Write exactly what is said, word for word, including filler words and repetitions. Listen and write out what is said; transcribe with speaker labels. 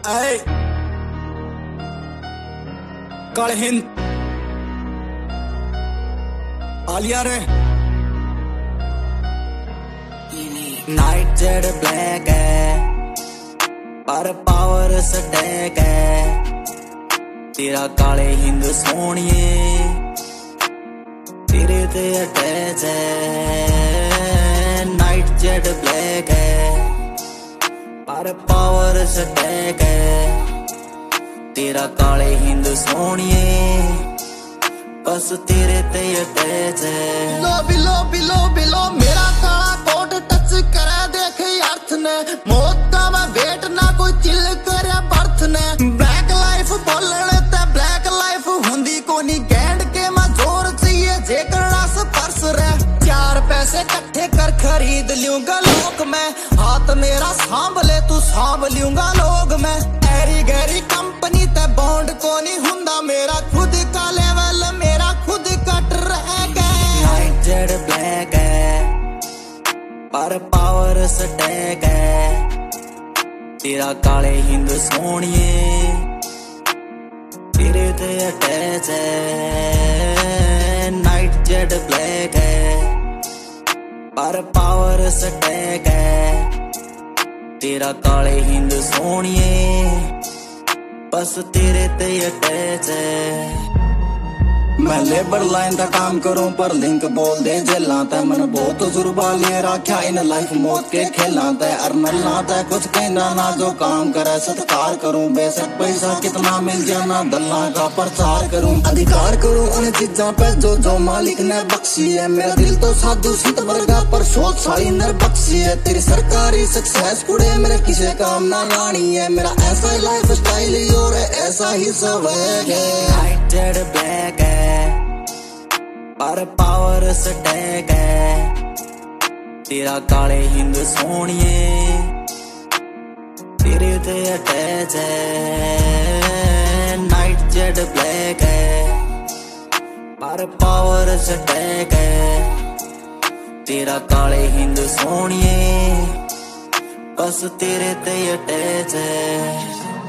Speaker 1: ऐ काले हिंद आलिया रे night Z black है पर पावर स्टैक है तेरा काले हिंद सोनिए तेरे ते अटैच है। नाइट जेड ब्लैक है पर पावर स्टैक है तेरा काले हिंद सोनिए बस तेरे ते अटैच है।
Speaker 2: लो बिलो बिलो बिलो मेरा काला कोट टच करे देख अर्थ ने मौत का मैं वेट ना कोई चिल करे बर्थ ने ब्लैक लाइफ बोलने ते ब्लैक लाइफ हुंदी कोनी गैंड के मैं जोर चाहिए जेकर रस परस रे चार पैसे इकट्ठे कर खरीद लूंगा लोग मैं हाथ मेरा सांभले तू सांभ लूंगा लोग मैं ऐरी गहरी कंपनी ते बॉन्ड कोनी हुंदा मेरा खुद का लेवल मेरा खुद कट रह गए।
Speaker 1: नाइट जेड ब्लैक है पर पावर स्टैक है तेरा काले हिंद सोनिए तेरे ते अटैच है। नाइट जेड ब्लैक है पर पावर स्टैक है तेरा काले हिंद सोनिए बस तेरे ते अटैच है।
Speaker 2: मैं लेबर लाइन का काम करूं पर लिंक बोल दे जेलाता है मन बहुत तजुर्बा ले रखा इन लाइफ मौत के खेलाता है अर नल्लाता है कुछ कहना ना जो काम करे सत्कार करूं बेशक पैसा कितना मिल जाना दल्ला का प्रचार करूं अधिकार करूं उन चीजा पे जो जो मालिक ने बख्शी है। मेरा दिल तो साधु सीत वर्गा पर सोच सारी नर बख्शी है तेरी सरकारी सक्सेस कुड़े मेरे किसे काम ना लानी है मेरा ऐसा ही लाइफ स्टाइल और ऐसा ही सब है।
Speaker 1: नाइट जेड ब्लैक है पर पावर स्टैक है तेरा काले हिंद सोनिए तेरे ते अटैच है। नाइट जेड ब्लैक है पर पावर स्टैक है तेरा काले हिंद सोनिए बस तेरे ते अटैच है।